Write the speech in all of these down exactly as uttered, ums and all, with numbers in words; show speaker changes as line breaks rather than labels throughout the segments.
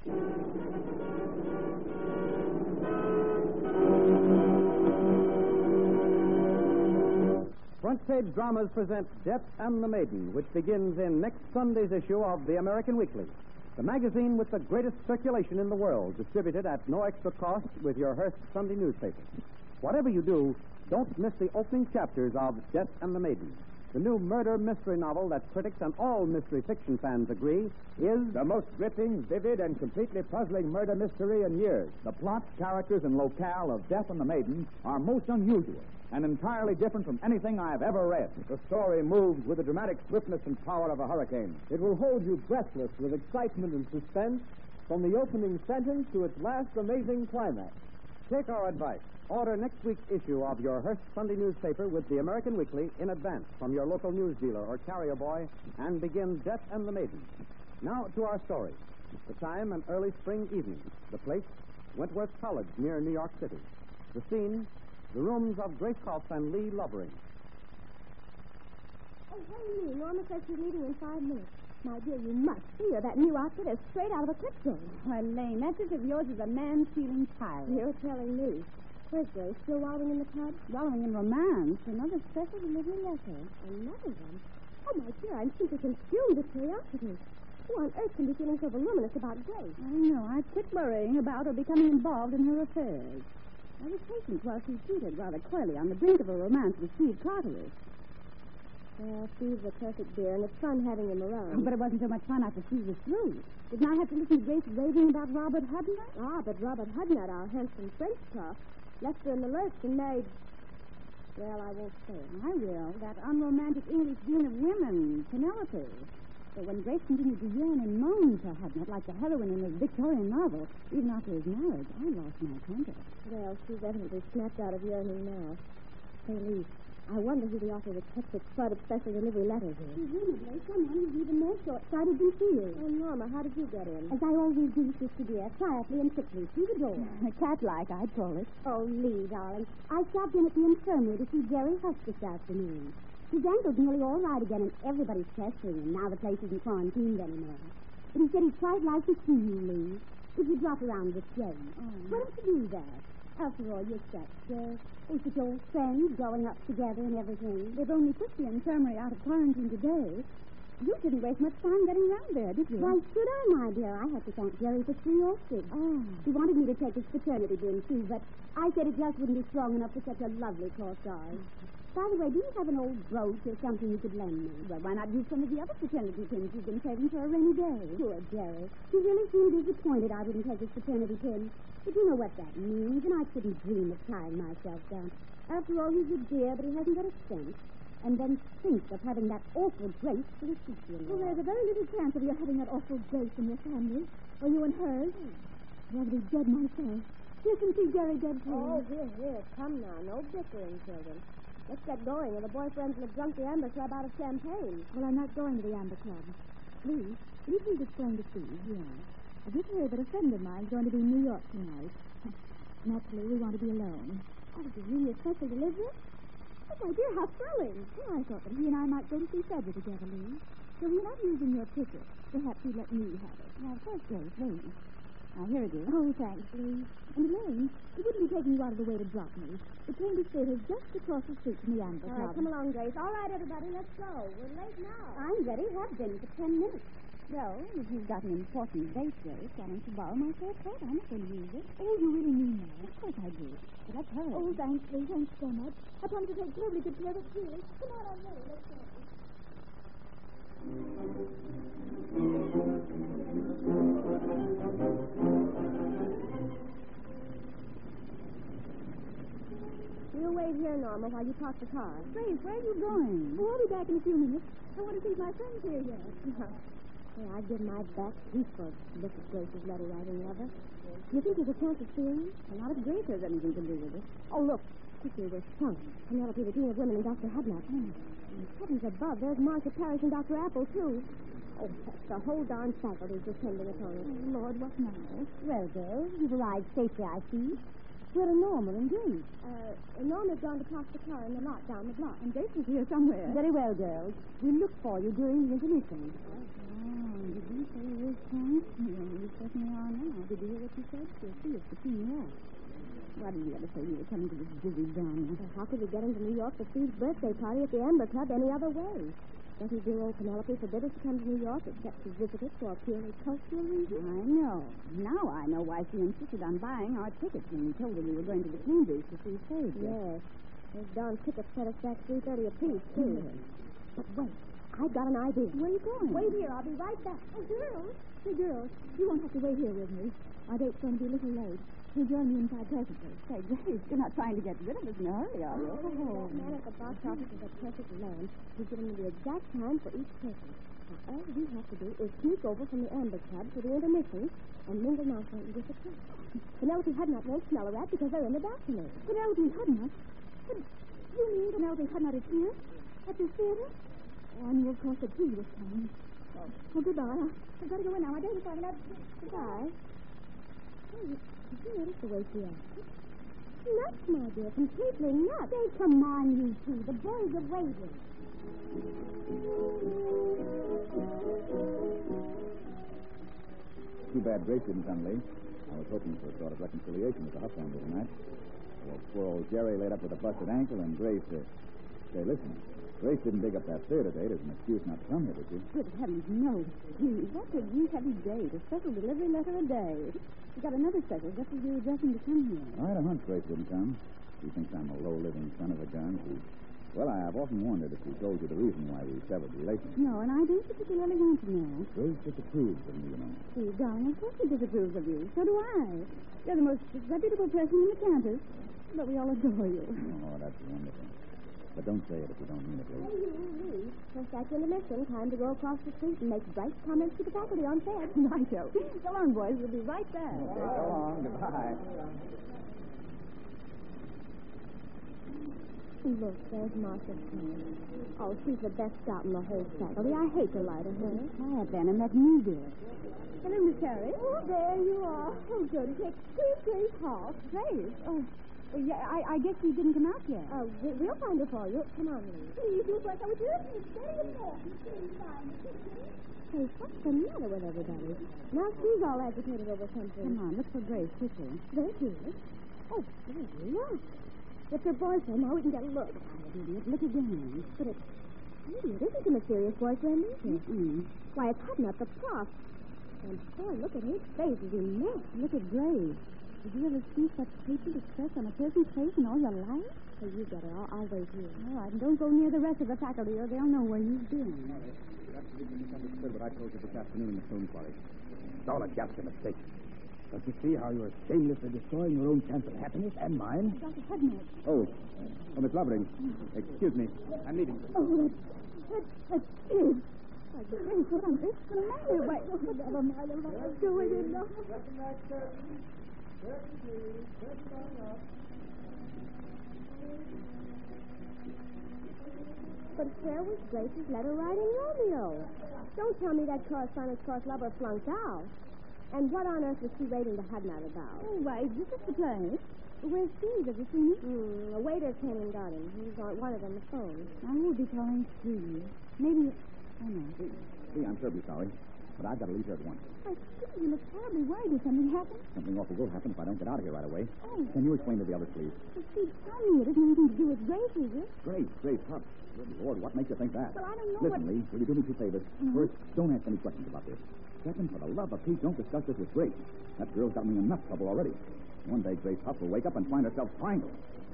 Front Page Dramas present Death and the Maiden, which begins in next Sunday's issue of the American Weekly, the magazine with the greatest circulation in the world, distributed at no extra cost with your Hearst Sunday newspaper. Whatever you do, don't miss the opening chapters of Death and the Maiden, the new murder mystery novel that critics and all mystery fiction fans agree is
the most gripping, vivid, and completely puzzling murder mystery in years. The plot, characters, and locale of Death and the Maiden are most unusual and entirely different from anything I have ever read. The story moves with the dramatic swiftness and power of a hurricane.
It will hold you breathless with excitement and suspense from the opening sentence to its last amazing climax.
Take our advice. Order next week's issue of your Hearst Sunday newspaper with the American Weekly in advance from your local news dealer or carrier boy and begin Death and the Maiden. Now to our story. The time, an early spring evening. The place, Wentworth College near New York City. The scene, the rooms of Grace Hoff and Lee Lovering.
Oh, hey, Lee. Norma says she's leaving in five minutes. My dear, you must see her. That new outfit is straight out of a clip show.
Why, Lane, that as if yours is a man-stealing child.
You're telling me. Where's Grace? Still wallowing in the tub?
Wallowing in romance. Another special delivery letter.
Another one? Oh, my dear, I'm simply consumed with curiosity. Who on earth can be feeling so voluminous about Grace?
I know. I quit worrying about her becoming involved in her affairs. I was patient while she seated rather coyly on the brink of a romance with Steve Carteret.
Well, Steve's a perfect dear, and it's fun having him around.
But it wasn't so much fun after Steve was through. Didn't I have to listen to Grace raving about Robert Hudnut?
Ah, but Robert Hudnut, our handsome French cop, left her in the lurch and married... Well, I won't say it.
I will. That unromantic English dean of women, Penelope. But when Grace continued to yearn and moan for Hudnut like the heroine in a Victorian novel, even after his marriage, I lost my temper.
Well, she's evidently snapped out of yearning now. Say, Lee, I wonder who the author of Texas flood of special delivery letters is.
Presumably someone who's even more short-sighted than she is.
Oh, Norma, how did you get in?
As I always do, sister dear, quietly and quickly, through the door. Cat-like, I'd call it.
Oh, Lee, darling, I stopped in at the infirmary to see Jerry Huss this afternoon.
His ankle's nearly all right again, and everybody's testing him. Now the place isn't quarantined anymore. But he said he'd quite like to see you, Lee. If you drop around with Jane. Oh. Why don't you do that? After all, you're such, uh, oh, such old friends growing up together and everything. They've only put the infirmary out of quarantine today. You didn't waste much time getting round there, did you?
Why should I, my dear? I have to thank Jerry for three or six.
Oh.
He wanted me to take his paternity bin, too, but I said it just wouldn't be strong enough for such a lovely corsage. By the way, do you have an old brooch or something you could lend me?
Well, why not use some of the other paternity pins you've been saving for a rainy day?
Poor Jerry. He really seemed disappointed I wouldn't take his paternity pin. But you know what that means, and I couldn't dream of tying myself down. After all, he's a dear, but he hasn't got a cent. And then think of having that awful Grace for a sister-in-law.
Well, there's a very little chance of your having that awful Grace in your family. Or you and hers. I'd rather be dead myself. Listen to Jerry dead, too.
Oh, here, here. Come now. No bickering, children. Let's get going, or the boyfriends will drunk the Amber Club out of champagne.
Well, I'm not going to the Amber Club. Please, will you please explain to Steve? Yeah. I just heard that a friend of mine's going to be in New York tonight. Naturally, we want to be alone.
Oh, is it really a special delivery? Oh, my dear, how thrilling.
Well, I thought that he and I might go to see Frederick together, Lee. So you're not using your ticket. Perhaps you'd let me have it. Now, first, Grace, wait. Now, here it is.
Oh, thanks, Lee.
And Elaine, it wouldn't be taking you out of the way to drop me. The Cambridge Theater's just across the street from the Amber
All
Club.
right, come along, Grace. All right, everybody, let's go. We're late now.
I'm ready. Have been for ten minutes. Well, if you've got an important date, Grace, why don't you borrow my fur coat? I'm not going to use it. Oh, you really mean that? Of course I do. But let's hurry.
Oh, thanks, Lee. Thanks so much. I promise to take terribly good care of it, really. Come on, I'm ready. Let's go. We'll wait here, Norma, while you park the car.
Grace, where are you going?
Oh, I'll be back in a few minutes. I want to see my friends here yet. Hey, I'd give my back teeth for look at Grace's letter writing lover. Do you think there's a chance of seeing?
A lot of Grace has anything to do with it.
Oh, look. Quickly, there's Funk, Penelope, the Dean of Women, and Doctor Hudnut.
Mm.
And heavens above, there's Martha Parrish and Doctor Apple, too. Oh, that's the whole darn faculty's descending upon us.
Oh, Lord, what now? Well, girls, you've arrived safely, I see. Where are Norma and Grace?
Uh, Norma's gone to park the car in the lot down the block.
And Grace is here somewhere. Very well, girls. We'll look for you during the intermission. Oh, did you say it was time? No, you certainly are now. Did you hear what you said? You'll see it's between us. Why did you ever say you were coming to this dizzy drama?
Well, how could we get into New York for Steve's birthday party at the Amber Club any other way? Doesn't dear old Penelope forbid us to come to New York except to visit it for a purely cultural reason?
I know. Now I know why she insisted on buying our tickets when we told her we were going to the Cambridge to see Savior.
Yes. Those darn tickets set us back three thirty apiece, too.
Yes.
But wait, I've got an idea.
Where are you going?
Wait here. I'll be right back.
Oh, girls. Hey, girls, you won't have to wait here with me. Our date's going to be a little late. You'll join me inside presently. Say, Grace, you're not trying to get rid of us in a hurry, are you?
Oh, that man at the box office is a perfect man. He's given me the exact time for each person. Now, all we have to do is sneak over from the Amber Club to the intermission and mingle nicely and disappear. Penelope Hudnut won't smell a rat because they're in the balcony.
Penelope Hudnut? But you mean Penelope Hudnut is here? At this theater? Oh, I knew, of course, that he was coming. Oh, well, goodbye. I've got to go in now. I don't find out.
Goodbye. Oh, you, did you notice the way she acted? Nuts, my dear. Completely nuts.
Say, come on, you two. The boys are waiting.
Too bad Grace didn't come, Lee. I was hoping for a sort of reconciliation with the Huff family tonight. Well, poor old Jerry laid up with a busted ankle, and Grace... Uh... Say, listen. Grace didn't dig up that theater date as an excuse not to come here, did she?
Good heavens, no. Gee, that's a huge heavy date. A special delivery letter a day. We got another special just as we were dressing to come here.
I had a hunch Grace wouldn't come. She thinks I'm a low-living son of a gun. She... Well, I have often wondered if she told you the reason why we severed relations.
No, and I don't particularly want to know.
Grace disapproves of me, you know.
See, darling, of course she disapproves of you. So do I. You're the most reputable person in the campus. But we all adore you.
Oh, that's wonderful. But don't say it if you don't mean it, Grace.
Hey, you, you. Just like intermission, time to go across the street and make bright comments to the faculty on Fed.
Righto. So long, boys. We'll be right back.
Okay, so long. Goodbye.
Look, there's Martha coming. Oh, she's the best scout in the whole faculty. I hate to lie to her.
Quiet, then, and let me do it. Hello, Miss Terry.
Oh, there you are. Oh, good. Take two, Grace Hall.
Grace? Oh, oh yeah, I, I guess she didn't come out yet.
Uh, we, we'll find her for you. Come on, Lee.
Please, you first. I was here.
Hey, what's the matter with everybody? Now she's all agitated over something.
Come on, look for Grace, quickly.
There she is. Oh, baby, look. It's her boyfriend. Now we can get a look.
Idiot, look again.
But it's... Maybe it isn't a mysterious boyfriend, is it?
Mm-mm.
Why, it's Hudnut, the prof. And, boy, look at his face. Is he mad?
Look at Grace. Did you ever see such hatred expressed on a person's face in all your life?
Oh, you get her. I'll, I'll wait here.
All right, don't go near the rest of the faculty or they'll know where you've been.
You absolutely misunderstood what I told you this afternoon in the phone quarry. It's all a just a mistake. Don't you see how you're shamelessly destroying your own chance of happiness and mine?
Doctor Hudnut.
Oh, oh, Miss Lovering. Excuse me. I'm leaving.
Oh, that's... That's... That's it. Why, Grace, what on earth's the matter? Why, never mind. I'm not doing it now.
But where was Grace's letter writing Romeo? Don't tell me that correspondence course lover flunked out. And what on earth was she waiting to Hudnut about?
Oh, right. This is the place. Where's Steve? Have you seen him?
Hmm, a waiter came and got him. He was on one of them the phone.
I will be calling Steve. Maybe... Oh, no.
Lee, I'm terribly sorry, but I've got to leave here at once.
Why, Steve, you look terribly worried. Did something happen?
Something awful will happen if I don't get out of here right away.
Oh.
Can you explain to the others, please?
Well, Steve, tell me. It isn't anything to do with Grace, is it?
Grace, Grace, Huff. Good Lord, what makes you think that?
Well, I don't know
Listen,
what...
Lee, will you do me two favors?
Mm-hmm.
First, don't ask any questions about this. Second, for the love of Pete, don't discuss this with Grace. That girl's got me in enough trouble already. One day, Grace Huff will wake up and find herself strangled.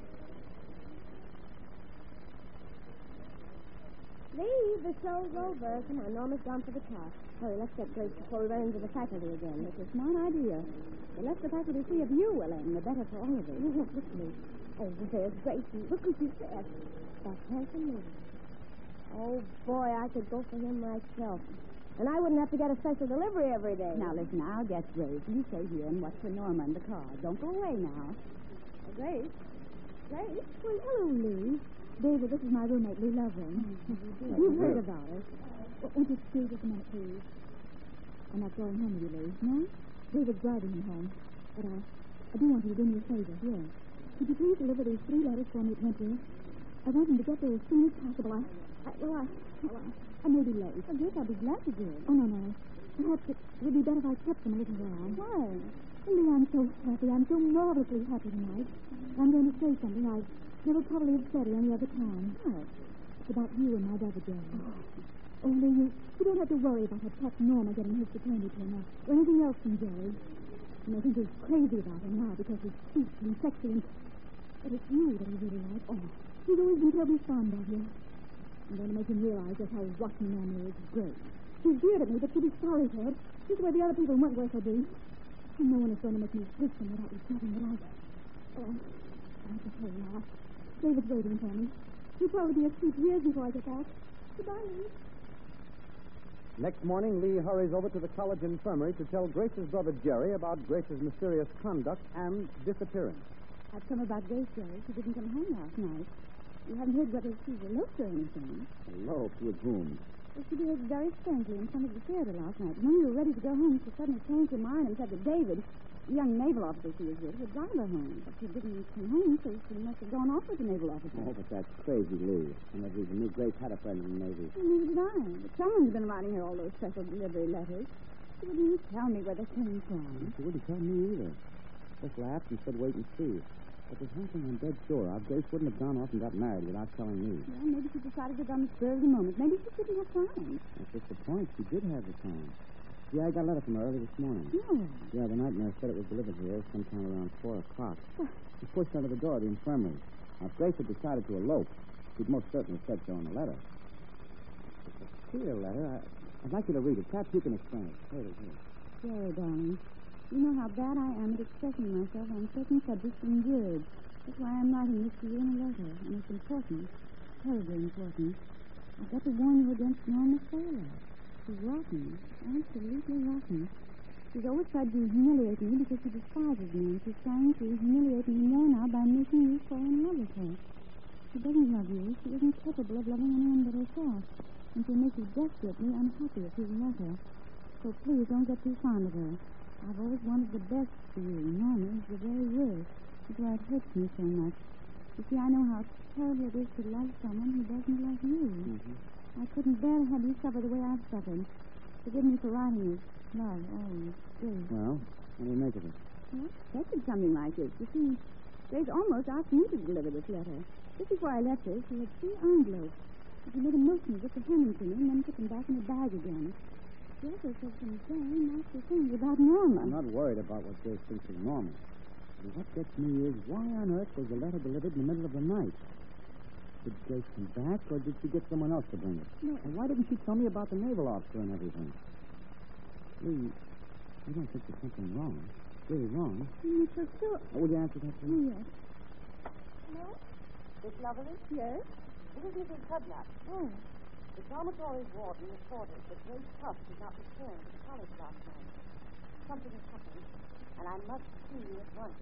Lee, the show's over. Come on, Norma's gone for the car. Hurry, let's get Grace before we run into the faculty again.
It's a smart idea. The less the faculty see of you, Ellen, the better for all of us.
Look at me. Oh, there's Gracie. Look what she said. That handsome lady. Oh, boy, I could go for him myself. And I wouldn't have to get a special delivery every day.
Now, listen, I'll get Grace. You stay here and watch for Norma in the car. Don't go away now. Oh, Grace? Grace?
Well, hello, Lee.
David, this is my roommate, Lee Lovering.
Mm-hmm. You've heard about her.
Well, won't you excuse us a minute, please? I'm not going home with you, Lee. No? David's driving him home. But I... I do want you to do me a favor, yes. Could you please deliver these three letters for me at Wentworth? I want them to get there as soon as possible. I, I well, I, well, I, I may be late.
Well, yes, I'll be glad to do it.
Oh, no, no. Perhaps it would be better if I kept them a little while.
Why?
Lily, I'm so happy. I'm so marvelously happy tonight. I'm going to say something I've never probably have said at any other time.
What?
It's about you and my brother, Jerry. Only you, you don't have to worry about her pet Norma getting his paternity pin or, or anything else from Jerry. And I think he's crazy about him now because he's cute and sexy and... But it's you that he really likes. Oh, he's always been terribly fond of you. I'm going to make him realize just how rotten Norma is. Great. She's jeered at me, but she'll be sorry for it. Just the way the other people in Wentworth will be. And no one is going to make me listen without regretting that I... Oh, I have to hurry now. David's waiting for me. He'll probably be asleep years before I get back. Goodbye, Lee.
Next morning, Lee hurries over to the college infirmary to tell Grace's brother Jerry about Grace's mysterious conduct and disappearance.
I've come about Grace, Jerry. She didn't come home last night. You haven't heard whether she's eloped or anything.
Eloped with whom?
Well, she behaved very strangely in front of the theater last night. When we were ready to go home, she suddenly changed her mind and said that David, the young naval officer she was with, would drive her home. But she didn't come home, so she must have gone off with the naval officer.
Oh, but that's crazy, Lee. And that reason knew Grace had a friend in the Navy.
Well, neither did I. But someone's been writing her all those special delivery letters. She wouldn't even tell me where they came from.
She wouldn't tell me either. Just laughed and said wait and see. But there's one thing I'm dead sure of. Grace wouldn't have gone off and got married without telling me.
Well, maybe she decided it on the spur of the moment. Maybe she didn't have time.
That's just the point. She did have the time. Yeah, I got a letter from her early this morning.
No.
Yeah, the night nurse said it was delivered here sometime around four o'clock. She pushed under the door of the infirmary. Now, if Grace had decided to elope, she'd most certainly have said so in the letter. It's a queer letter. I, I'd like you to read it. Perhaps you can explain it. Here it is. Here.
Jerry, darling, you know how bad I am at expressing myself on certain subjects in words. That's why I'm writing this to you in a letter. And it's important. Terribly important. I've got to warn you against Norma Saylor. She's rotten. Absolutely rotten. She's always tried to humiliate me because she despises me. And she's trying to humiliate me more now by making you fall in love with her. She doesn't love you. She isn't capable of loving anyone but herself. And she'll make you desperately unhappy if you let her. So please don't get too fond of her. I've always wanted the best for you. Norma is the very worst. That's why it hurts me so much. You see, I know how terrible it is to love someone who doesn't love you.
Mm-hmm.
I couldn't bear to have you suffer the way I've suffered. Forgive me for writing this. Love, always, Grace.
Well, what do you make of it?
Well, I expected something like this. You see, Grace almost asked me to deliver this letter. Just before I left her, she had three envelopes. She made a motion as if to hand them to me and then put them back in her bag again. She also said some very nasty things about Norma.
I'm not worried about what Grace thinks of Norma. But what gets me is, why on earth was the letter delivered in the middle of the night? Did Grace come back, or did she get someone else to bring it?
No.
And why didn't she tell me about the naval officer and everything? Lee, you don't think there's something wrong? Really wrong?
I'm not so sure.
Oh, will you answer that, please?
Oh, yes.
Hello? Miss Loveland?
Yes?
This is Missus Hudnut.
Oh.
The dormitory warden reported that Grace Huff did not return to the college last night. Something has happened, and I must see you at once.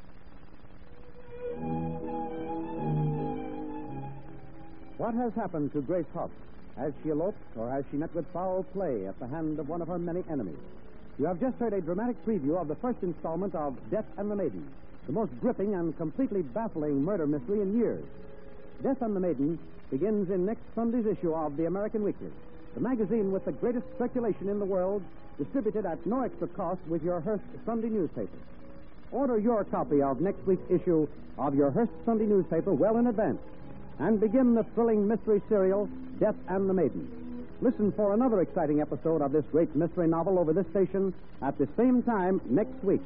What has happened to Grace Huff? Has she eloped, or has she met with foul play at the hand of one of her many enemies? You have just heard a dramatic preview of the first installment of Death and the Maiden, the most gripping and completely baffling murder mystery in years. Death and the Maiden begins in next Sunday's issue of the American Weekly, the magazine with the greatest circulation in the world, distributed at no extra cost with your Hearst Sunday newspaper. Order your copy of next week's issue of your Hearst Sunday newspaper well in advance, and begin the thrilling mystery serial, Death and the Maiden. Listen for another exciting episode of this great mystery novel over this station at the same time next week.